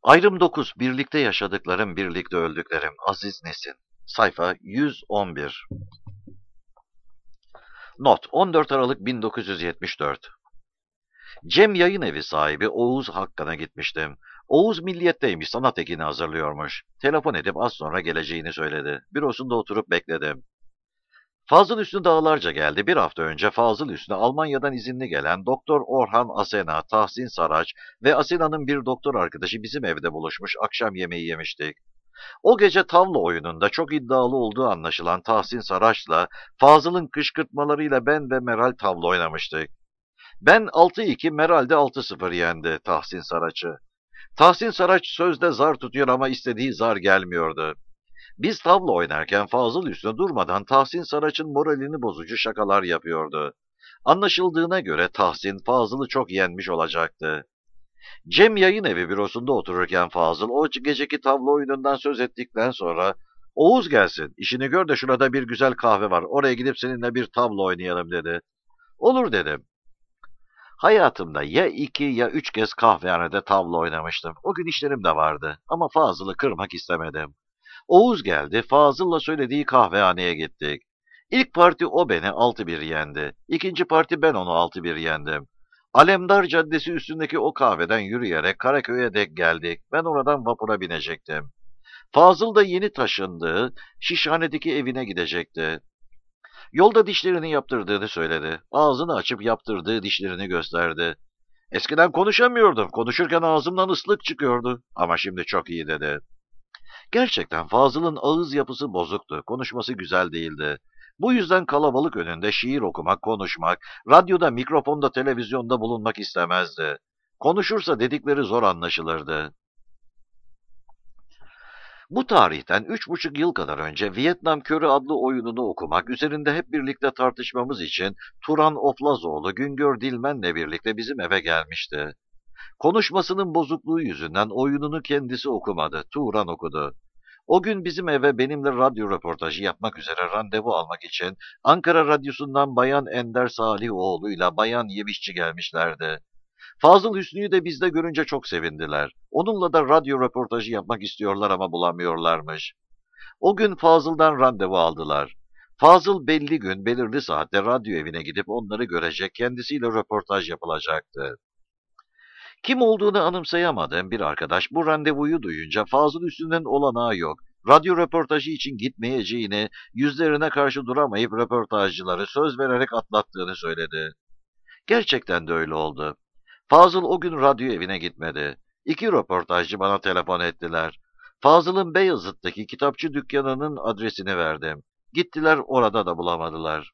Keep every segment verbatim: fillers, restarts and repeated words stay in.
Ayrım dokuz. Birlikte yaşadıklarım, birlikte öldüklerim. Aziz Nesin. Sayfa yüz on bir. Not: on dört Aralık bin dokuz yüz yetmiş dört. Cem Yayınevi sahibi Oğuz Hakkı'na gitmiştim. Oğuz Milliyet'teymiş, sanat ekini hazırlıyormuş. Telefon edip az sonra geleceğini söyledi. Bürosunda oturup bekledim. Fazıl Hüsnü dağlarca geldi. Bir hafta önce Fazıl Hüsnü Almanya'dan izinli gelen Doktor Orhan Asena, Tahsin Saraç ve Asena'nın bir doktor arkadaşı bizim evde buluşmuş, akşam yemeği yemiştik. O gece tavla oyununda çok iddialı olduğu anlaşılan Tahsin Saraç'la Fazıl'ın kışkırtmalarıyla ben ve Meral tavla oynamıştık. Ben altı iki, Meral de altı sıfır yendi Tahsin Saraç'ı. Tahsin Saraç sözde zar tutuyor ama istediği zar gelmiyordu. Biz tavla oynarken Fazıl Hüsnü durmadan Tahsin Saraç'ın moralini bozucu şakalar yapıyordu. Anlaşıldığına göre Tahsin Fazıl'ı çok yenmiş olacaktı. Cem Yayınevi bürosunda otururken Fazıl o geceki tavla oyunundan söz ettikten sonra "Oğuz gelsin, işini gör de şurada bir güzel kahve var, oraya gidip seninle bir tavla oynayalım" dedi. "Olur" dedim. Hayatımda ya iki ya üç kez kahvehanede tavla oynamıştım. O gün işlerim de vardı ama Fazıl'ı kırmak istemedim. Oğuz geldi, Fazıl'la söylediği kahvehaneye gittik. İlk parti o beni altı bir yendi. İkinci parti ben onu altı bir yendim. Alemdar Caddesi üstündeki o kahveden yürüyerek Karaköy'e dek geldik. Ben oradan vapura binecektim. Fazıl da yeni taşındığı Şişhane'deki evine gidecekti. Yolda dişlerini yaptırdığını söyledi. Ağzını açıp yaptırdığı dişlerini gösterdi. "Eskiden konuşamıyordum. Konuşurken ağzımdan ıslık çıkıyordu. Ama şimdi çok iyi" dedi. Gerçekten Fazıl'ın ağız yapısı bozuktu. Konuşması güzel değildi. Bu yüzden kalabalık önünde şiir okumak, konuşmak, radyoda, mikrofonda, televizyonda bulunmak istemezdi. Konuşursa dedikleri zor anlaşılırdı. Bu tarihten üç buçuk yıl kadar önce Vietnam Körü adlı oyununu okumak, üzerinde hep birlikte tartışmamız için Turan Oflazoğlu, Güngör Dilmen'le birlikte bizim eve gelmişti. Konuşmasının bozukluğu yüzünden oyununu kendisi okumadı, Turan okudu. O gün bizim eve benimle radyo röportajı yapmak üzere randevu almak için Ankara Radyosu'ndan Bayan Ender Salihoğlu ile Bayan Yemişçi gelmişlerdi. Fazıl Hüsnü'yü de bizde görünce çok sevindiler. Onunla da radyo röportajı yapmak istiyorlar ama bulamıyorlarmış. O gün Fazıl'dan randevu aldılar. Fazıl belli gün, belirli saatte radyo evine gidip onları görecek, kendisiyle röportaj yapılacaktı. Kim olduğunu anımsayamadığım bir arkadaş bu randevuyu duyunca Fazıl Hüsnü'nün olanağı yok, radyo röportajı için gitmeyeceğini, yüzlerine karşı duramayıp röportajcıları söz vererek atlattığını söyledi. Gerçekten de öyle oldu. Fazıl o gün radyo evine gitmedi. İki röportajcı bana telefon ettiler. Fazıl'ın Beyazıt'taki kitapçı dükkanının adresini verdim. Gittiler, orada da bulamadılar.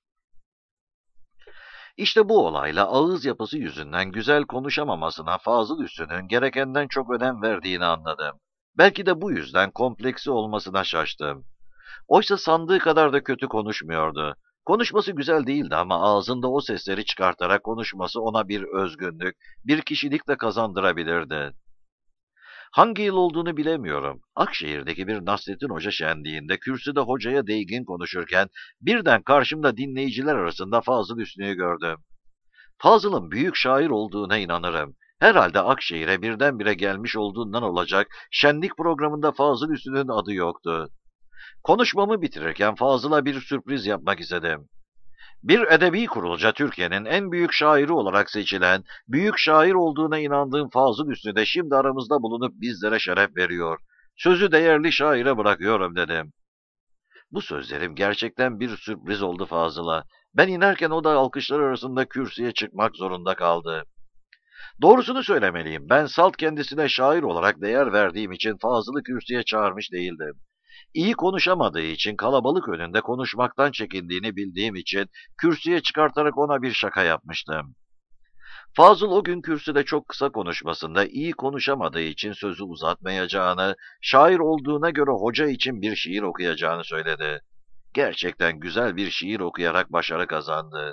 İşte bu olayla ağız yapısı yüzünden güzel konuşamamasına Fazıl Hüsnü'nün gerekenden çok önem verdiğini anladım. Belki de bu yüzden kompleksi olmasına şaştım. Oysa sandığı kadar da kötü konuşmuyordu. Konuşması güzel değildi ama ağzında o sesleri çıkartarak konuşması ona bir özgünlük, bir kişilik de kazandırabilirdi. Hangi yıl olduğunu bilemiyorum. Akşehir'deki bir Nasrettin Hoca şenliğinde kürsüde hocaya değgin konuşurken birden karşımda dinleyiciler arasında Fazıl Hüsnü'yü gördüm. Fazıl'ın büyük şair olduğuna inanırım. Herhalde Akşehir'e birdenbire gelmiş olduğundan olacak, şenlik programında Fazıl Hüsnü'nün adı yoktu. Konuşmamı bitirirken Fazıl'a bir sürpriz yapmak istedim. Bir edebi kurulca Türkiye'nin en büyük şairi olarak seçilen, büyük şair olduğuna inandığım Fazıl Hüsnü de şimdi aramızda bulunup bizlere şeref veriyor. Sözü değerli şaire bırakıyorum dedim. Bu sözlerim gerçekten bir sürpriz oldu Fazıl'a. Ben inerken o da alkışlar arasında kürsüye çıkmak zorunda kaldı. Doğrusunu söylemeliyim, ben salt kendisine şair olarak değer verdiğim için Fazıl'ı kürsüye çağırmış değildim. İyi konuşamadığı için, kalabalık önünde konuşmaktan çekindiğini bildiğim için kürsüye çıkartarak ona bir şaka yapmıştım. Fazıl o gün kürsüde çok kısa konuşmasında iyi konuşamadığı için sözü uzatmayacağını, şair olduğuna göre hoca için bir şiir okuyacağını söyledi. Gerçekten güzel bir şiir okuyarak başarı kazandı.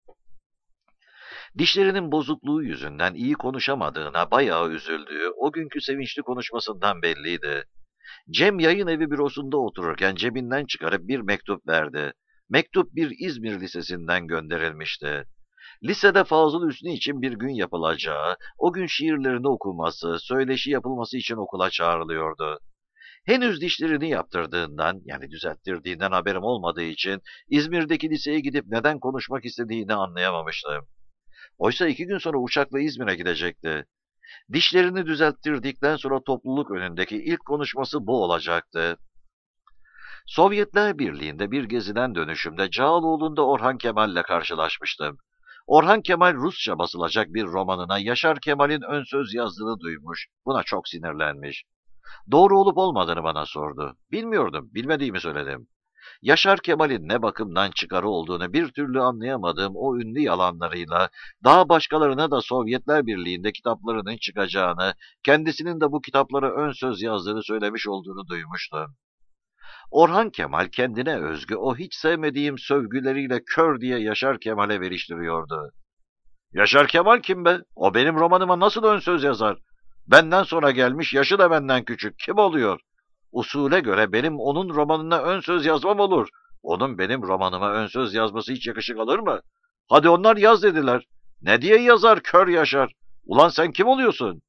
Dişlerinin bozukluğu yüzünden iyi konuşamadığına bayağı üzüldüğü o günkü sevinçli konuşmasından belliydi. Cem Yayınevi bürosunda otururken cebinden çıkarıp bir mektup verdi. Mektup bir İzmir lisesinden gönderilmişti. Lisede Fazıl Hüsnü için bir gün yapılacağı, o gün şiirlerini okuması, söyleşi yapılması için okula çağrılıyordu. Henüz dişlerini yaptırdığından, yani düzelttirdiğinden haberim olmadığı için İzmir'deki liseye gidip neden konuşmak istediğini anlayamamıştım. Oysa iki gün sonra uçakla İzmir'e gidecekti. Dişlerini düzelttirdikten sonra topluluk önündeki ilk konuşması bu olacaktı. Sovyetler Birliği'nde bir geziden dönüşümde Cağaloğlu'nda Orhan Kemal'le karşılaşmıştım. Orhan Kemal Rusça basılacak bir romanına Yaşar Kemal'in ön söz yazdığını duymuş. Buna çok sinirlenmiş. Doğru olup olmadığını bana sordu. Bilmiyordum, bilmediğimi söyledim. Yaşar Kemal'in ne bakımdan çıkarı olduğunu bir türlü anlayamadığım o ünlü yalanlarıyla daha başkalarına da Sovyetler Birliği'nde kitaplarının çıkacağını, kendisinin de bu kitaplara ön söz yazdığını söylemiş olduğunu duymuştum. Orhan Kemal kendine özgü o hiç sevmediğim sövgüleriyle kör diye Yaşar Kemal'e veriştiriyordu. Yaşar Kemal kim be? O benim romanıma nasıl ön söz yazar? Benden sonra gelmiş, yaşı da benden küçük. Kim oluyor? Usule göre benim onun romanına ön söz yazmam olur. Onun benim romanıma ön söz yazması hiç yakışık alır mı? Hadi onlar yaz dediler. Ne diye yazar kör Yaşar? Ulan sen kim oluyorsun?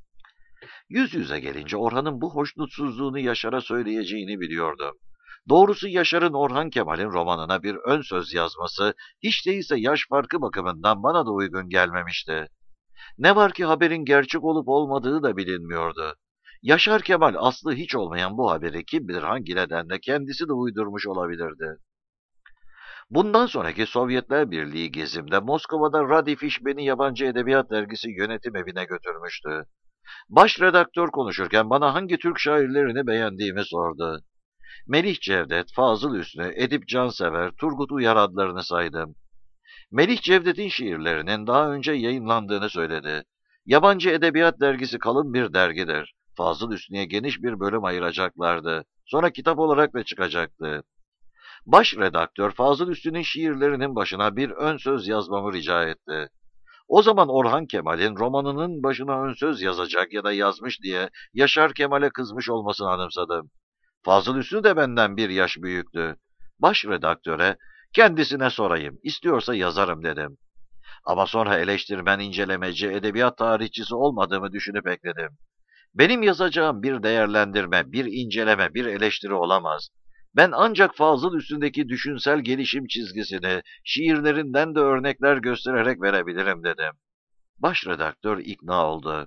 Yüz yüze gelince Orhan'ın bu hoşnutsuzluğunu Yaşar'a söyleyeceğini biliyordum. Doğrusu Yaşar'ın Orhan Kemal'in romanına bir ön söz yazması hiç değilse yaş farkı bakımından bana da uygun gelmemişti. Ne var ki haberin gerçek olup olmadığı da bilinmiyordu. Yaşar Kemal aslı hiç olmayan bu haberi kim bilir hangi nedenle kendisi de uydurmuş olabilirdi. Bundan sonraki Sovyetler Birliği gezimde Moskova'da Radifiş beni Yabancı Edebiyat Dergisi yönetim evine götürmüştü. Baş redaktör konuşurken bana hangi Türk şairlerini beğendiğimi sordu. Melih Cevdet, Fazıl Hüsnü, Edip Cansever, Turgut Uyar adlarını saydım. Melih Cevdet'in şiirlerinin daha önce yayınlandığını söyledi. Yabancı Edebiyat Dergisi kalın bir dergidir. Fazıl Hüsnü'ye geniş bir bölüm ayıracaklardı. Sonra kitap olarak da çıkacaktı. Baş redaktör Fazıl Hüsnü'nün şiirlerinin başına bir ön söz yazmamı rica etti. O zaman Orhan Kemal'in romanının başına ön söz yazacak ya da yazmış diye Yaşar Kemal'e kızmış olmasını anımsadım. Fazıl Hüsnü de benden bir yaş büyüktü. Baş redaktöre kendisine sorayım, istiyorsa yazarım dedim. Ama sonra eleştirmen, incelemeci, edebiyat tarihçisi olmadığımı düşünüp ekledim. Benim yazacağım bir değerlendirme, bir inceleme, bir eleştiri olamaz. Ben ancak Fazıl üstündeki düşünsel gelişim çizgisini şiirlerinden de örnekler göstererek verebilirim dedim. Baş redaktör ikna oldu.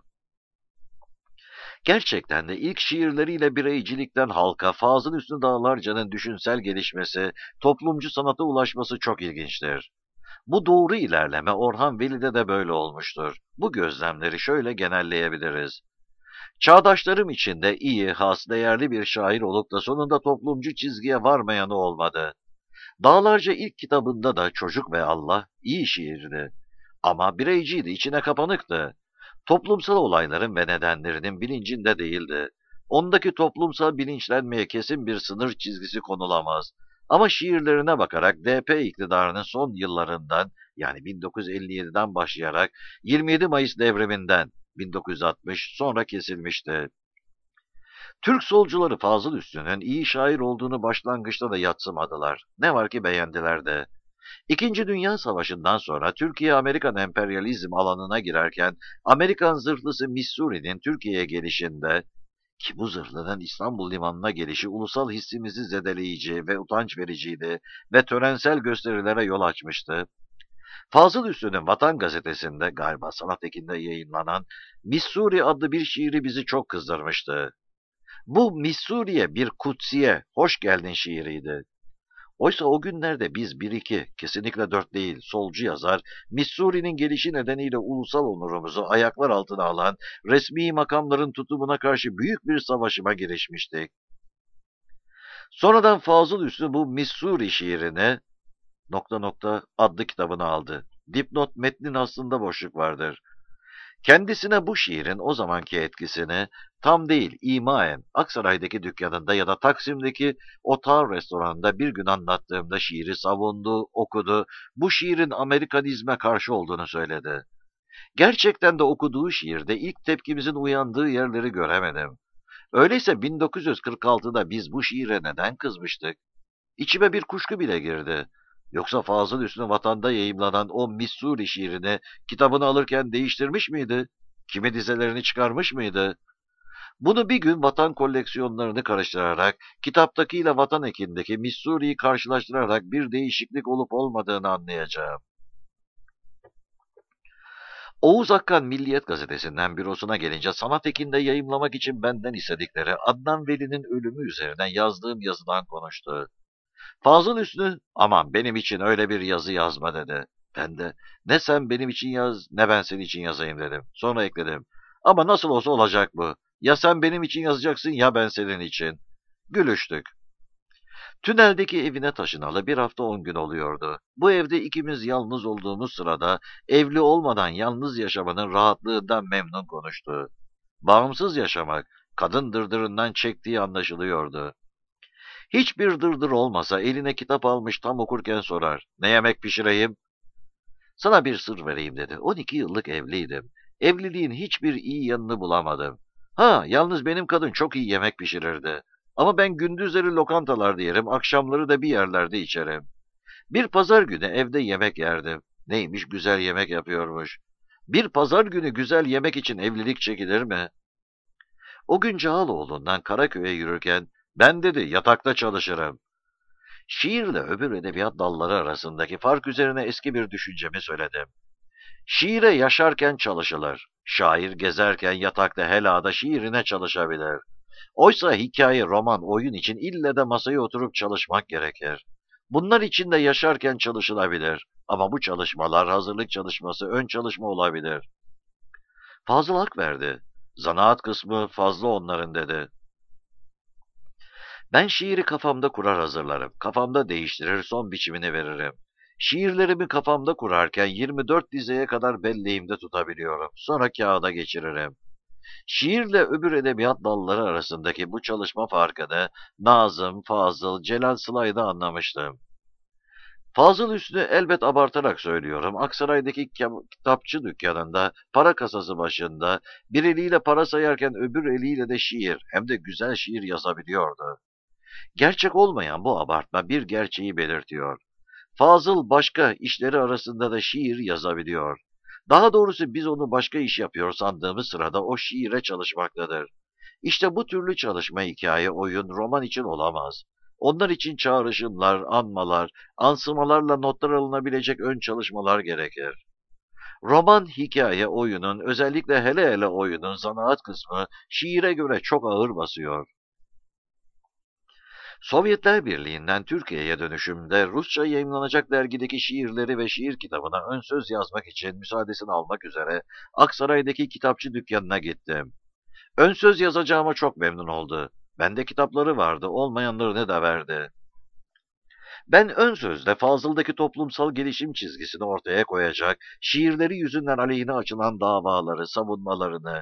Gerçekten de ilk şiirleriyle bireycilikten halka, Fazıl Hüsnü Dağlarca'nın düşünsel gelişmesi, toplumcu sanata ulaşması çok ilginçtir. Bu doğru ilerleme Orhan Veli'de de böyle olmuştur. Bu gözlemleri şöyle genelleyebiliriz. Çağdaşlarım içinde iyi, has, değerli bir şair olup da sonunda toplumcu çizgiye varmayanı olmadı. Dağlarca ilk kitabında da Çocuk ve Allah iyi şiirdi. Ama bireyciydi, içine kapanıktı. Toplumsal olayların ve nedenlerinin bilincinde değildi. Ondaki toplumsal bilinçlenmeye kesin bir sınır çizgisi konulamaz. Ama şiirlerine bakarak D P iktidarının son yıllarından yani bin dokuz yüz elli yediden başlayarak yirmi yedi Mayıs devriminden bin dokuz yüz altmış sonra kesilmişti. Türk solcuları Fazıl Üstü'nün iyi şair olduğunu başlangıçta da yadsımadılar. Ne var ki beğendiler de. İkinci Dünya Savaşı'ndan sonra Türkiye Amerikan emperyalizm alanına girerken Amerikan zırhlısı Missouri'nin Türkiye'ye gelişinde ki bu zırhlının İstanbul limanına gelişi ulusal hissimizi zedeleyici ve utanç vericiydi ve törensel gösterilere yol açmıştı. Fazıl Üstü'nün Vatan Gazetesi'nde galiba Sanat Ekin'de yayınlanan Missouri adlı bir şiiri bizi çok kızdırmıştı. Bu Missouri'ye bir kutsiye, hoş geldin şiiriydi. Oysa o günlerde biz bir iki, kesinlikle dört değil, solcu yazar, Missouri'nin gelişi nedeniyle ulusal onurumuzu ayaklar altına alan resmi makamların tutumuna karşı büyük bir savaşıma girişmiştik. Sonradan Fazıl Üstü bu Missouri şiirini nokta nokta adlı kitabını aldı. Dipnot metnin aslında boşluk vardır. Kendisine bu şiirin o zamanki etkisini tam değil, imaen Aksaray'daki dükkanında ya da Taksim'deki Otağı restoranında bir gün anlattığımda şiiri savundu, okudu, bu şiirin Amerikanizme karşı olduğunu söyledi. Gerçekten de okuduğu şiirde ilk tepkimizin uyandığı yerleri göremedim. Öyleyse bin dokuz yüz kırk altıda biz bu şiire neden kızmıştık? İçime bir kuşku bile girdi. Yoksa Fazıl Hüsnü Vatan'da yayımlanan o Missouri şiirini kitabını alırken değiştirmiş miydi? Kimi dizelerini çıkarmış mıydı? Bunu bir gün Vatan koleksiyonlarını karıştırarak, kitaptakiyle Vatan ekindeki Missouri'yi karşılaştırarak bir değişiklik olup olmadığını anlayacağım. Oğuz Akkan Milliyet Gazetesi'nden bürosuna gelince Sanat Ekin'de yayımlamak için benden istedikleri Adnan Veli'nin ölümü üzerinden yazdığım yazıdan konuştu. Fazıl Hüsnü, aman benim için öyle bir yazı yazma dedi. Ben de ne sen benim için yaz ne ben senin için yazayım dedim. Sonra ekledim. Ama nasıl olsa olacak bu. Ya sen benim için yazacaksın ya ben senin için. Gülüştük. Tüneldeki evine taşınalı bir hafta on gün oluyordu. Bu evde ikimiz yalnız olduğumuz sırada evli olmadan yalnız yaşamanın rahatlığından memnun konuştu. Bağımsız yaşamak, kadın dırdırından çektiği anlaşılıyordu. Hiçbir dırdır olmasa eline kitap almış tam okurken sorar. Ne yemek pişireyim? Sana bir sır vereyim dedi. on iki yıllık evliydim. Evliliğin hiçbir iyi yanını bulamadım. Ha, yalnız benim kadın çok iyi yemek pişirirdi. Ama ben gündüzleri lokantalarda yerim, akşamları da bir yerlerde içerim. Bir pazar günü evde yemek yerdim. Neymiş güzel yemek yapıyormuş. Bir pazar günü güzel yemek için evlilik çekilir mi? O gün Cağaloğlu'ndan Karaköy'e yürürken ben dedi yatakta çalışırım. Şiirle öbür edebiyat dalları arasındaki fark üzerine eski bir düşüncemi söyledim. Şiire yaşarken çalışılır. Şair gezerken yatakta helada şiirine çalışabilir. Oysa hikaye, roman, oyun için ille de masaya oturup çalışmak gerekir. Bunlar için de yaşarken çalışılabilir. Ama bu çalışmalar hazırlık çalışması, ön çalışma olabilir. Fazıl hak verdi. Zanaat kısmı fazla onların dedi. Ben şiiri kafamda kurar hazırlarım. Kafamda değiştirir, son biçimini veririm. Şiirlerimi kafamda kurarken yirmi dört dizeye kadar belleğimde tutabiliyorum. Sonra kağıda geçiririm. Şiirle öbür edebiyat dalları arasındaki bu çalışma farkını Nazım, Fazıl, Celal Sıla'yda anlamıştım. Fazıl Hüsnü elbet abartarak söylüyorum. Aksaray'daki kitapçı dükkanında, para kasası başında, bir eliyle para sayarken öbür eliyle de şiir, hem de güzel şiir yazabiliyordu. Gerçek olmayan bu abartma bir gerçeği belirtiyor. Fazıl başka işleri arasında da şiir yazabiliyor. Daha doğrusu biz onu başka iş yapıyor sandığımız sırada o şiire çalışmaktadır. İşte bu türlü çalışma hikaye, oyun, roman için olamaz. Onlar için çağrışımlar, anmalar, ansımalarla notlar alınabilecek ön çalışmalar gerekir. Roman, hikaye, oyunun, özellikle hele hele oyunun zanaat kısmı şiire göre çok ağır basıyor. Sovyetler Birliği'nden Türkiye'ye dönüşümde Rusça yayımlanacak dergideki şiirleri ve şiir kitabına ön söz yazmak için müsaadesini almak üzere Aksaray'daki kitapçı dükkanına gittim. Ön söz yazacağıma çok memnun oldu. Bende kitapları vardı, olmayanlarını da verdi. Ben ön sözde Fazıl'daki toplumsal gelişim çizgisini ortaya koyacak, şiirleri yüzünden aleyhine açılan davaları, savunmalarını,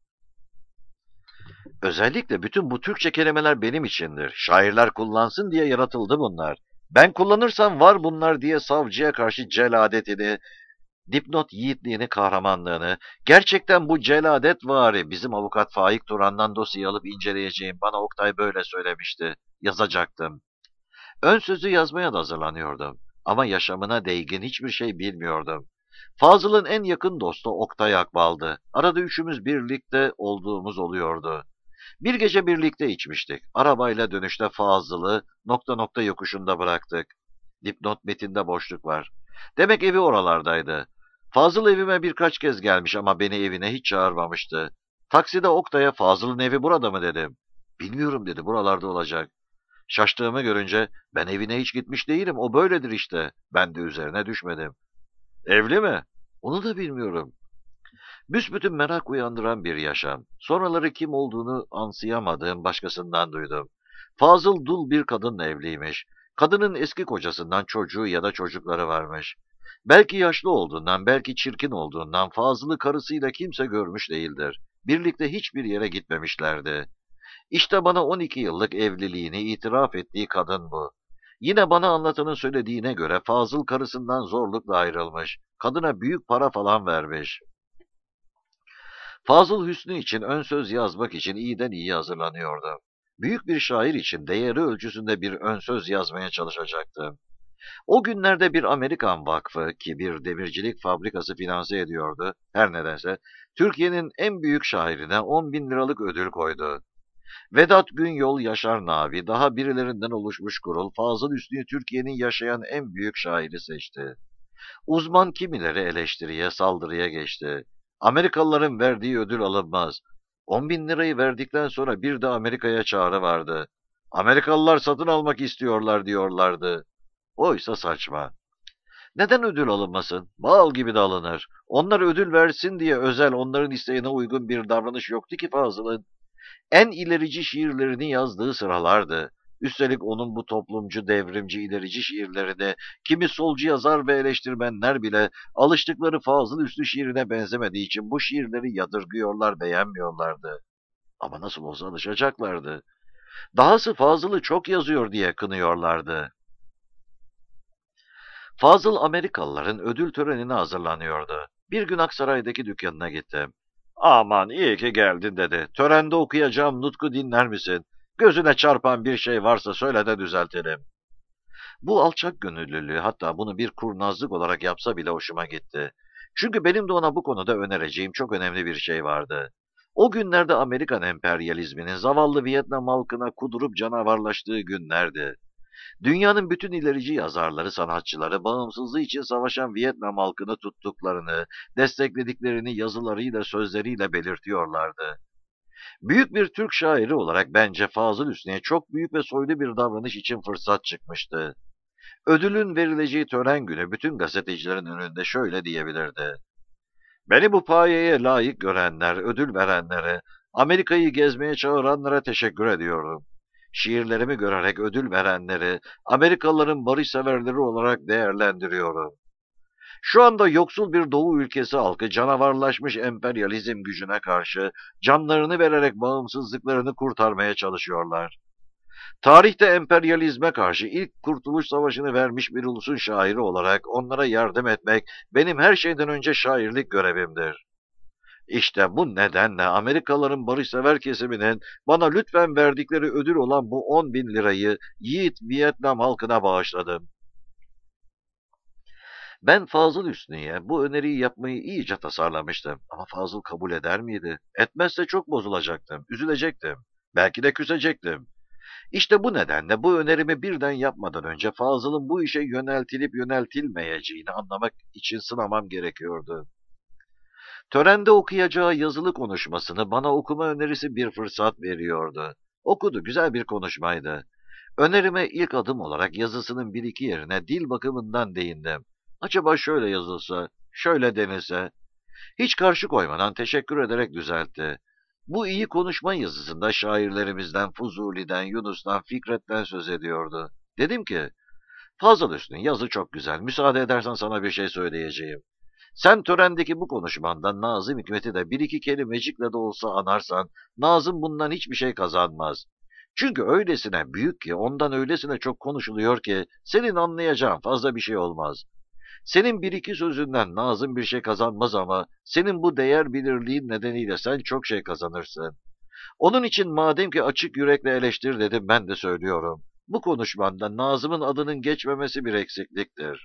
özellikle bütün bu Türkçe kelimeler benim içindir. Şairler kullansın diye yaratıldı bunlar. Ben kullanırsam var bunlar diye savcıya karşı celadetini, dipnot yiğitliğini, kahramanlığını, gerçekten bu celadet vari bizim avukat Faik Turan'dan dosyayı alıp inceleyeceğim. Bana Oktay böyle söylemişti. Yazacaktım. Ön sözü yazmaya da hazırlanıyordum. Ama yaşamına değgin hiçbir şey bilmiyordum. Fazıl'ın en yakın dostu Oktay Akbal'dı. Arada üçümüz birlikte olduğumuz oluyordu. Bir gece birlikte içmiştik. Arabayla dönüşte Fazıl'ı nokta nokta yokuşunda bıraktık. Dipnot metinde boşluk var. Demek evi oralardaydı. Fazıl evime birkaç kez gelmiş ama beni evine hiç çağırmamıştı. Takside Oktay'a Fazıl'ın evi burada mı dedim. Bilmiyorum dedi, buralarda olacak. Şaştığımı görünce ben evine hiç gitmiş değilim, o böyledir işte. Ben de üzerine düşmedim. Evli mi? Onu da bilmiyorum. Büsbütün merak uyandıran bir yaşam. Sonraları kim olduğunu ansiyamadığım başkasından duydum. Fazıl dul bir kadınla evliymiş. Kadının eski kocasından çocuğu ya da çocukları varmış. Belki yaşlı olduğundan, belki çirkin olduğundan Fazıl'ı karısıyla kimse görmüş değildir. Birlikte hiçbir yere gitmemişlerdi. İşte bana on iki yıllık evliliğini itiraf ettiği kadın bu. Yine bana anlatanın söylediğine göre Fazıl karısından zorlukla ayrılmış. Kadına büyük para falan vermiş. Fazıl Hüsnü için ön söz yazmak için iyiden iyi hazırlanıyordu. Büyük bir şair için değeri ölçüsünde bir ön söz yazmaya çalışacaktı. O günlerde bir Amerikan vakfı ki bir demircilik fabrikası finanse ediyordu, her nedense, Türkiye'nin en büyük şairine on bin liralık ödül koydu. Vedat Günyol, Yaşar Navi, daha birilerinden oluşmuş kurul, Fazıl Hüsnü'yü Türkiye'nin yaşayan en büyük şairi seçti. Uzman kimileri eleştiriye, saldırıya geçti. Amerikalıların verdiği ödül alınmaz. on bin lirayı verdikten sonra bir de Amerika'ya çağrı vardı. Amerikalılar satın almak istiyorlar diyorlardı. Oysa saçma. Neden ödül alınmasın? Bal gibi de alınır. Onlar ödül versin diye özel onların isteğine uygun bir davranış yoktu ki Fazıl'ın. En ilerici şiirlerini yazdığı sıralardı. Üstelik onun bu toplumcu, devrimci, ilerici şiirlerini kimi solcu yazar ve eleştirmenler bile alıştıkları Fazıl Hüsnü şiirine benzemediği için bu şiirleri yadırgıyorlar, beğenmiyorlardı. Ama nasıl olsa alışacaklardı. Dahası Fazıl'ı çok yazıyor diye kınıyorlardı. Fazıl Amerikalıların ödül törenine hazırlanıyordu. Bir gün Aksaray'daki dükkanına gittim. Aman iyi ki geldin dedi. Törende okuyacağım nutku dinler misin? Gözüne çarpan bir şey varsa söyle de düzeltelim. Bu alçak gönüllülüğü, hatta bunu bir kurnazlık olarak yapsa bile hoşuma gitti. Çünkü benim de ona bu konuda önereceğim çok önemli bir şey vardı. O günlerde Amerikan emperyalizminin zavallı Vietnam halkına kudurup canavarlaştığı günlerdi. Dünyanın bütün ilerici yazarları, sanatçıları bağımsızlığı için savaşan Vietnam halkını tuttuklarını, desteklediklerini yazılarıyla, sözleriyle belirtiyorlardı. Büyük bir Türk şairi olarak bence Fazıl Hüsnü'ye çok büyük ve soylu bir davranış için fırsat çıkmıştı. Ödülün verileceği tören günü bütün gazetecilerin önünde şöyle diyebilirdi: "Beni bu payeye layık görenler, ödül verenlere, Amerika'yı gezmeye çağıranlara teşekkür ediyorum. Şiirlerimi görerek ödül verenleri, Amerikalıların barışseverleri olarak değerlendiriyorum. Şu anda yoksul bir Doğu ülkesi halkı canavarlaşmış emperyalizm gücüne karşı canlarını vererek bağımsızlıklarını kurtarmaya çalışıyorlar. Tarihte emperyalizme karşı ilk Kurtuluş Savaşı'nı vermiş bir ulusun şairi olarak onlara yardım etmek benim her şeyden önce şairlik görevimdir. İşte bu nedenle Amerikalıların barışsever kesiminin bana lütfen verdikleri ödül olan bu on bin lirayı yiğit Vietnam halkına bağışladım." Ben Fazıl Hüsnü'ye bu öneriyi yapmayı iyice tasarlamıştım. Ama Fazıl kabul eder miydi? Etmezse çok bozulacaktım, üzülecektim. Belki de küsecektim. İşte bu nedenle bu önerimi birden yapmadan önce Fazıl'ın bu işe yöneltilip yöneltilmeyeceğini anlamak için sınamam gerekiyordu. Törende okuyacağı yazılı konuşmasını bana okuma önerisi bir fırsat veriyordu. Okudu, güzel bir konuşmaydı. Önerime ilk adım olarak yazısının bir iki yerine dil bakımından değindim. Acaba şöyle yazılsa, şöyle denilse, hiç karşı koymadan teşekkür ederek düzeltti. Bu iyi konuşma yazısında şairlerimizden Fuzuli'den, Yunus'tan, Fikret'ten söz ediyordu. Dedim ki, Fazıl Hüsnü yazı çok güzel, müsaade edersen sana bir şey söyleyeceğim. Sen törendeki bu konuşmandan Nazım Hikmet'i de bir iki kelimecikle de olsa anarsan, Nazım bundan hiçbir şey kazanmaz. Çünkü öylesine büyük ki, ondan öylesine çok konuşuluyor ki, senin anlayacağın fazla bir şey olmaz. Senin bir iki sözünden Nazım bir şey kazanmaz ama, senin bu değer bilirliğin nedeniyle sen çok şey kazanırsın. Onun için madem ki açık yürekle eleştir dedim, ben de söylüyorum. Bu konuşmanda Nazım'ın adının geçmemesi bir eksikliktir.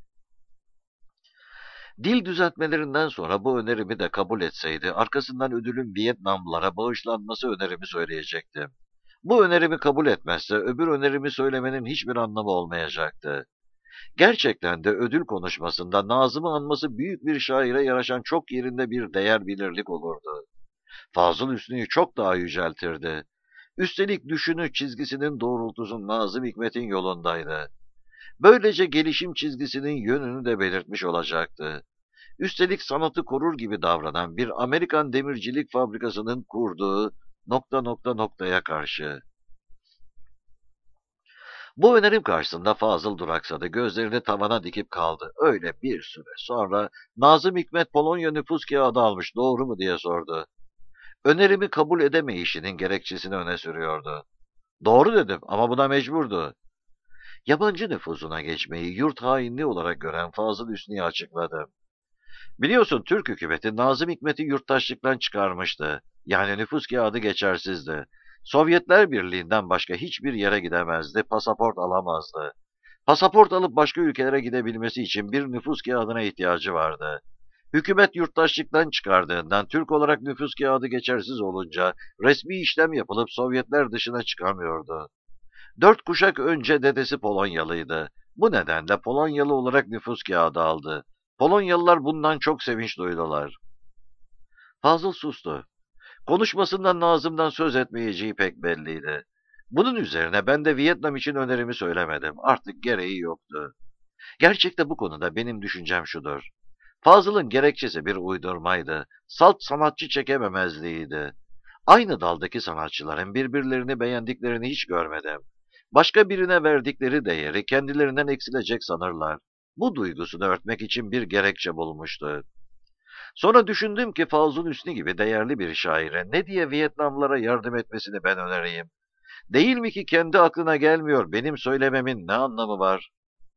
Dil düzeltmelerinden sonra bu önerimi de kabul etseydi, arkasından ödülün Vietnamlılara bağışlanması önerimi söyleyecektim. Bu önerimi kabul etmezse, öbür önerimi söylemenin hiçbir anlamı olmayacaktı. Gerçekten de ödül konuşmasında Nazım'ı anması büyük bir şaire yaraşan çok yerinde bir değer bilirlik olurdu. Fazıl Hüsnü'yü çok daha yüceltirdi. Üstelik düşünü çizgisinin doğrultusu Nazım Hikmet'in yolundaydı. Böylece gelişim çizgisinin yönünü de belirtmiş olacaktı. Üstelik sanatı korur gibi davranan bir Amerikan demircilik fabrikasının kurduğu nokta nokta noktaya karşı. Bu önerim karşısında Fazıl duraksadı, gözlerini tavana dikip kaldı. Öyle bir süre sonra Nazım Hikmet Polonya nüfus kağıdı almış, doğru mu diye sordu. Önerimi kabul edemeyişinin gerekçesini öne sürüyordu. Doğru dedim ama buna mecburdu. Yabancı nüfuzuna geçmeyi yurt hainliği olarak gören Fazıl Hüsnü'ye açıkladı. Biliyorsun Türk hükümeti Nazım Hikmet'i yurttaşlıktan çıkarmıştı. Yani nüfus kağıdı geçersizdi. Sovyetler Birliği'nden başka hiçbir yere gidemezdi, pasaport alamazdı. Pasaport alıp başka ülkelere gidebilmesi için bir nüfus kağıdına ihtiyacı vardı. Hükümet yurttaşlıktan çıkardığından Türk olarak nüfus kağıdı geçersiz olunca resmi işlem yapılıp Sovyetler dışına çıkamıyordu. Dört kuşak önce dedesi Polonyalıydı. Bu nedenle Polonyalı olarak nüfus kağıdı aldı. Polonyalılar bundan çok sevinç duydular. Fazıl sustu. Konuşmasından Nazım'dan söz etmeyeceği pek belliydi. Bunun üzerine ben de Vietnam için önerimi söylemedim. Artık gereği yoktu. Gerçekte bu konuda benim düşüncem şudur. Fazıl'ın gerekçesi bir uydurmaydı. Salt sanatçı çekememezliğiydi. Aynı daldaki sanatçıların birbirlerini beğendiklerini hiç görmedim. Başka birine verdikleri değeri kendilerinden eksilecek sanırlar. Bu duygusunu örtmek için bir gerekçe bulmuştu. Sonra düşündüm ki Fazıl Hüsnü gibi değerli bir şaire ne diye Vietnamlılara yardım etmesini ben önereyim. Değil mi ki kendi aklına gelmiyor, benim söylememin ne anlamı var?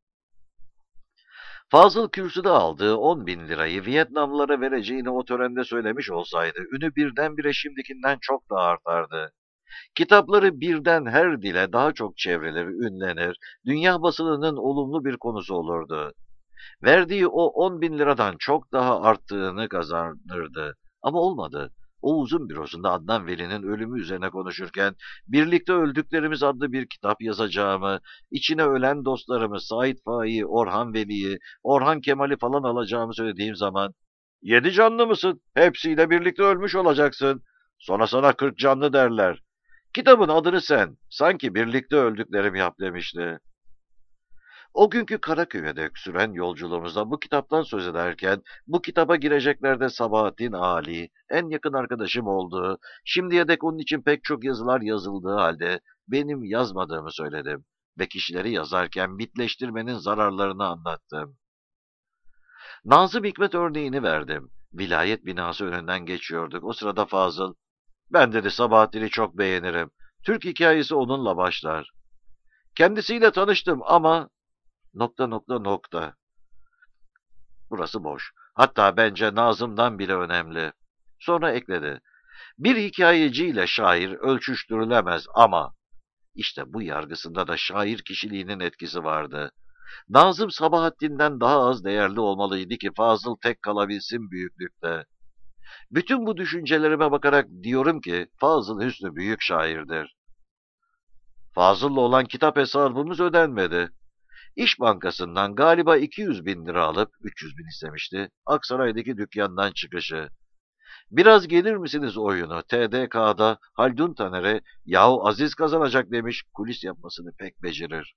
Fazıl kürsüde aldığı on bin lirayı Vietnamlılara vereceğini o törende söylemiş olsaydı, ünü birdenbire şimdikinden çok daha artardı. Kitapları birden her dile daha çok çevrilir, ünlenir, dünya basınının olumlu bir konusu olurdu. Verdiği o on bin liradan çok daha arttığını kazanırdı. Ama olmadı. Oğuz'un bürosunda Adnan Veli'nin ölümü üzerine konuşurken, Birlikte Öldüklerimiz adlı bir kitap yazacağımı, içine ölen dostlarımı Sait Faik'i, Orhan Veli'yi, Orhan Kemal'i falan alacağımı söylediğim zaman, yedi canlı mısın? Hepsiyle birlikte ölmüş olacaksın. Sonra sana kırk canlı derler. Kitabın adını sen, sanki birlikte öldüklerim yap demişti. O günkü Karaköy'e süren yolculuğumuzda bu kitaptan söz ederken, bu kitaba gireceklerde Sabahattin Ali, en yakın arkadaşım olduğu, şimdiye dek onun için pek çok yazılar yazıldığı halde benim yazmadığımı söyledim ve kişileri yazarken bitleştirmenin zararlarını anlattım. Nazım Hikmet örneğini verdim. Vilayet binası önünden geçiyorduk. O sırada Fazıl, ben dedi Sabahattin'i çok beğenirim. Türk hikayesi onunla başlar. Kendisiyle tanıştım ama nokta nokta nokta. Burası boş. Hatta bence Nazım'dan bile önemli. Sonra ekledi. Bir hikayeciyle şair ölçüştürülemez ama işte bu yargısında da şair kişiliğinin etkisi vardı. Nazım Sabahattin'den daha az değerli olmalıydı ki Fazıl tek kalabilsin büyüklükte. Bütün bu düşüncelerime bakarak diyorum ki Fazıl Hüsnü büyük şairdir. Fazıl'la olan kitap hesabımız ödenmedi. İş Bankası'ndan galiba iki yüz bin lira alıp üç yüz bin istemişti. Aksaray'daki dükkandan çıkışı. Biraz gelir misiniz oyunu? T D K'da Haldun Taner'e yahu Aziz kazanacak demiş, kulis yapmasını pek becerir.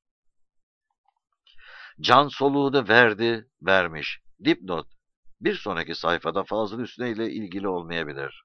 Can soluğu da verdi, vermiş. Dipnot. Bir sonraki sayfada Fazıl Hüsnü ile ilgili olmayabilir.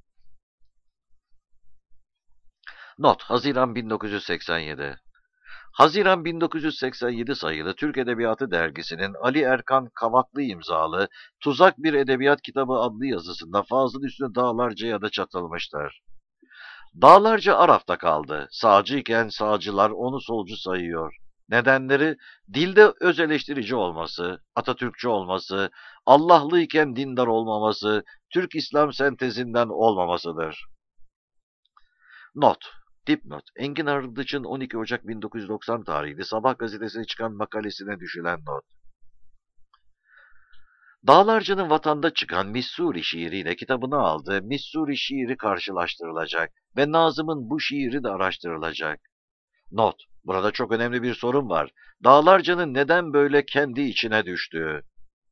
Not. Haziran bin dokuz yüz seksen yedi. Haziran bin dokuz yüz seksen yedi sayılı Türk Edebiyatı Dergisi'nin Ali Erkan Kavaklı imzalı Tuzak Bir Edebiyat Kitabı adlı yazısında Fazıl Hüsnü dağlarcaya da çatılmıştır. Dağlarca Araf'ta kaldı. Sağcıyken sağcılar onu solcu sayıyor. Nedenleri dilde öz eleştirici olması, Atatürkçü olması, Allahlıyken dindar olmaması, Türk-İslam sentezinden olmamasıdır. Not. Dipnot. Engin Ardıç'ın on iki Ocak bin dokuz yüz doksan tarihli Sabah gazetesine çıkan makalesine düşülen not. Dağlarca'nın Vatanda çıkan Missouri şiiriyle kitabını aldığı Missouri şiiri karşılaştırılacak ve Nazım'ın bu şiiri de araştırılacak. Not. Burada çok önemli bir sorun var. Dağlarca'nın neden böyle kendi içine düştüğü.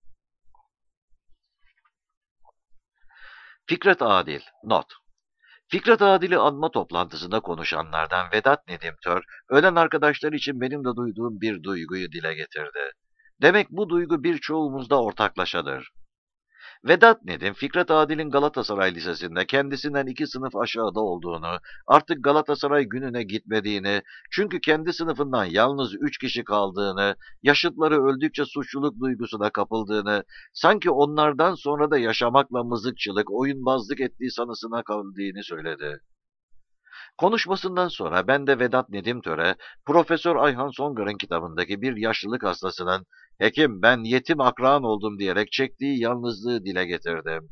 Fikret Adil. Not. Fikret Adil'i anma toplantısında konuşanlardan Vedat Nedim Tör, ölen arkadaşlar için benim de duyduğum bir duyguyu dile getirdi. Demek bu duygu birçoğumuzda ortaklaşadır. Vedat Nedim, Fikret Adil'in Galatasaray Lisesi'nde kendisinden iki sınıf aşağıda olduğunu, artık Galatasaray gününe gitmediğini, çünkü kendi sınıfından yalnız üç kişi kaldığını, yaşıtları öldükçe suçluluk duygusuna kapıldığını, sanki onlardan sonra da yaşamakla mızıkçılık, oyunbazlık ettiği sanısına kaldığını söyledi. Konuşmasından sonra ben de Vedat Nedim Tör'e, Profesör Ayhan Songar'ın kitabındaki bir yaşlılık hastasının, hekim ben yetim akran oldum diyerek çektiği yalnızlığı dile getirdim.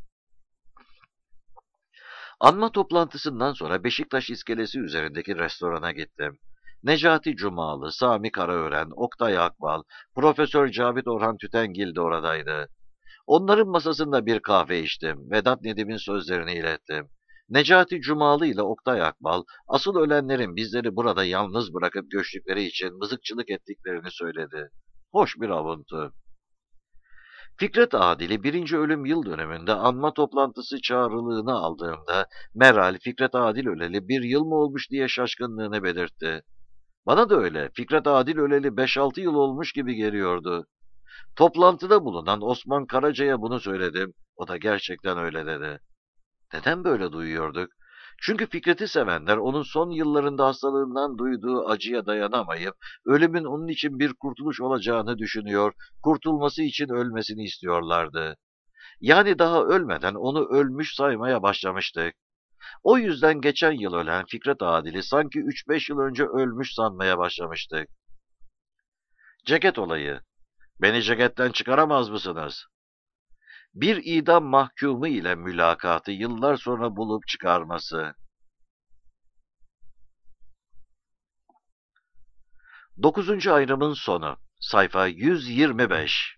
Anma toplantısından sonra Beşiktaş iskelesi üzerindeki restorana gittim. Necati Cumalı, Sami Karaören, Oktay Akbal, Profesör Cavit Orhan Tütengil de oradaydı. Onların masasında bir kahve içtim. Vedat Nedim'in sözlerini ilettim. Necati Cumalı ile Oktay Akbal, asıl ölenlerin bizleri burada yalnız bırakıp göçtükleri için mızıkçılık ettiklerini söyledi. Hoş bir avuntu. Fikret Adil'i birinci ölüm yıl dönümünde anma toplantısı çağrılığını aldığımda, Meral, Fikret Adil öleli bir yıl mı olmuş diye şaşkınlığını belirtti. Bana da öyle, Fikret Adil öleli beş altı yıl olmuş gibi geliyordu. Toplantıda bulunan Osman Karaca'ya bunu söyledim. O da gerçekten öyle dedi. Neden böyle duyuyorduk? Çünkü Fikret'i sevenler onun son yıllarında hastalığından duyduğu acıya dayanamayıp ölümün onun için bir kurtuluş olacağını düşünüyor, kurtulması için ölmesini istiyorlardı. Yani daha ölmeden onu ölmüş saymaya başlamıştık. O yüzden geçen yıl ölen Fikret Adil'i sanki üç beş yıl önce ölmüş sanmaya başlamıştık. Ceket olayı. Beni ceketten çıkaramaz mısınız? Bir idam mahkumu ile mülakatı yıllar sonra bulup çıkarması. Dokuzuncu ayrımın sonu. Sayfa yüz yirmi beş.